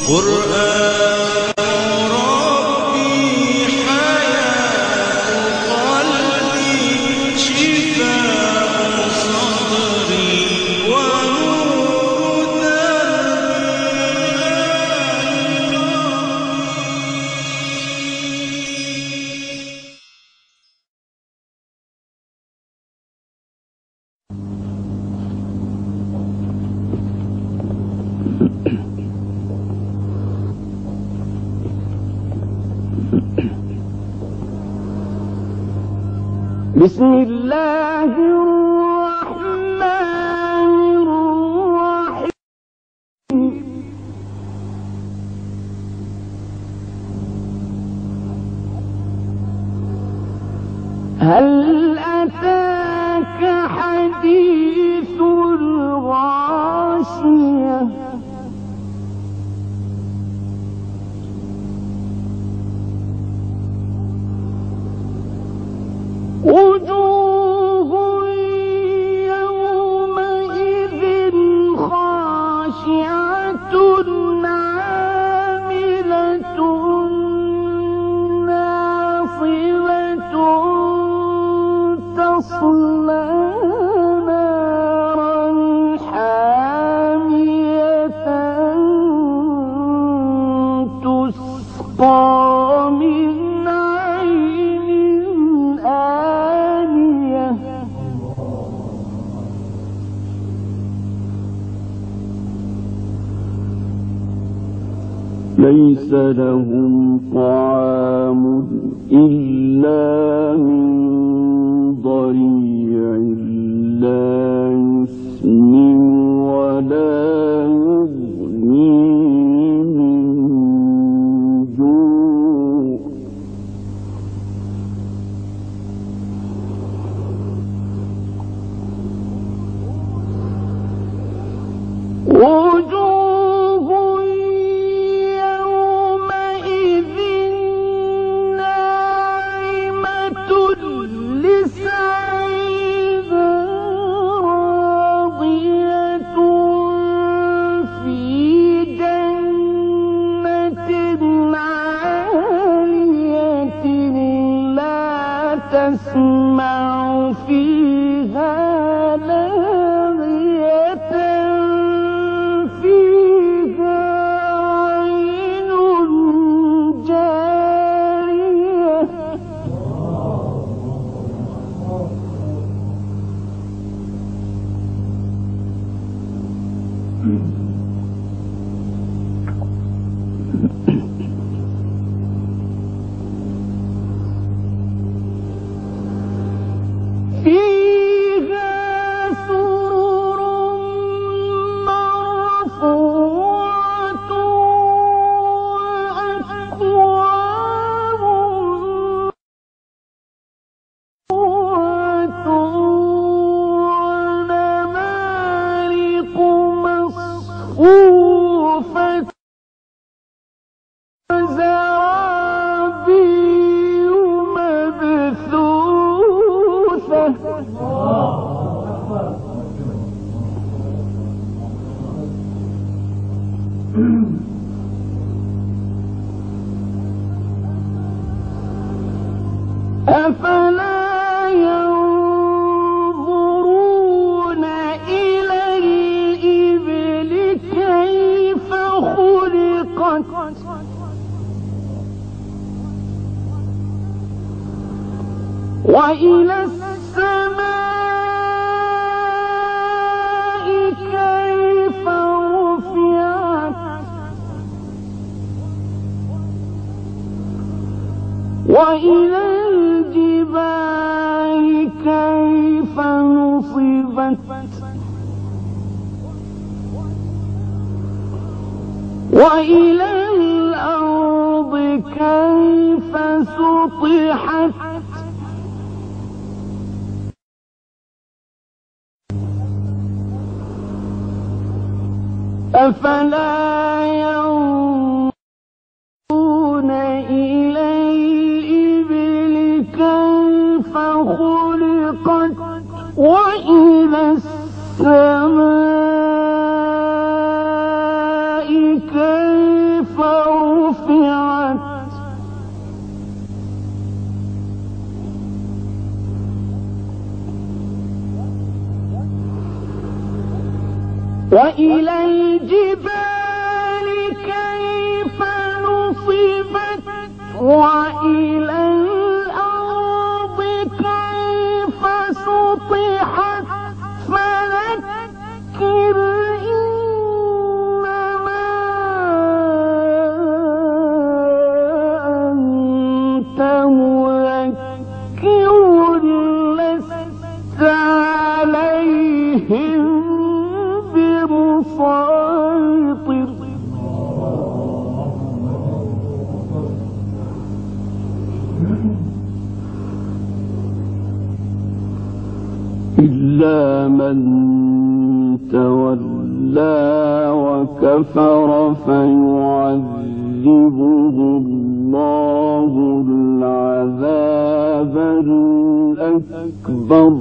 بسم الله الرحمن الرحيم. هل أتاك حديث الغاشية وجوه يومئذ خاشعة عاملة ناصبة تصلى نارا حامية تسقى من ليس لهم طعام إلا من ضريع لا يسمن ولا يغني من جوع تسمع فيها لاغية فيها عين جارية أفلا ينظرون إلى الإبل كيف خلقت وإلى السماء كيف رفعت وإلى الجبال كيف نصبت وإلى الأرض كيف سطحت أفلا ينظرون إلى الإبل كيف خلقت وإلى السماء كيف فرفعت وإلى الجبال كيف نصبت وإلى الأرض كيف سطحت فذكر إنما أنت مذكر لست عليهم بمسيطر إلا من تولى وكفر فيعذبه الله العذاب الأكبر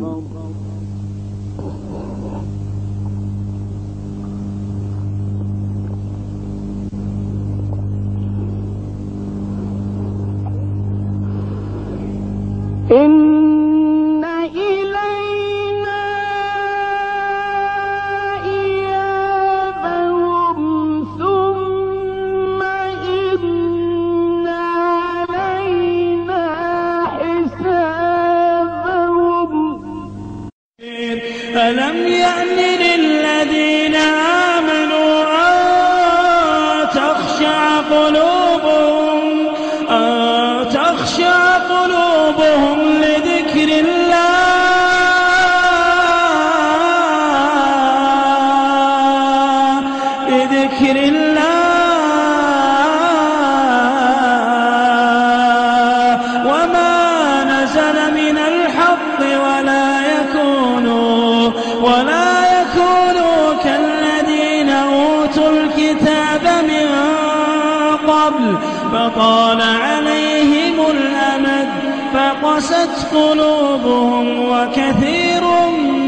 إن إلينا إيابهم ثم إن علينا حسابهم ألم يأن للذين آمنوا أن تخشع قلوبهم لذكر الله وما نزل من الحق ولا يكونوا كالذين أوتوا الكتاب من قبل فطال عليهم الأمد فقست قلوبهم وكثير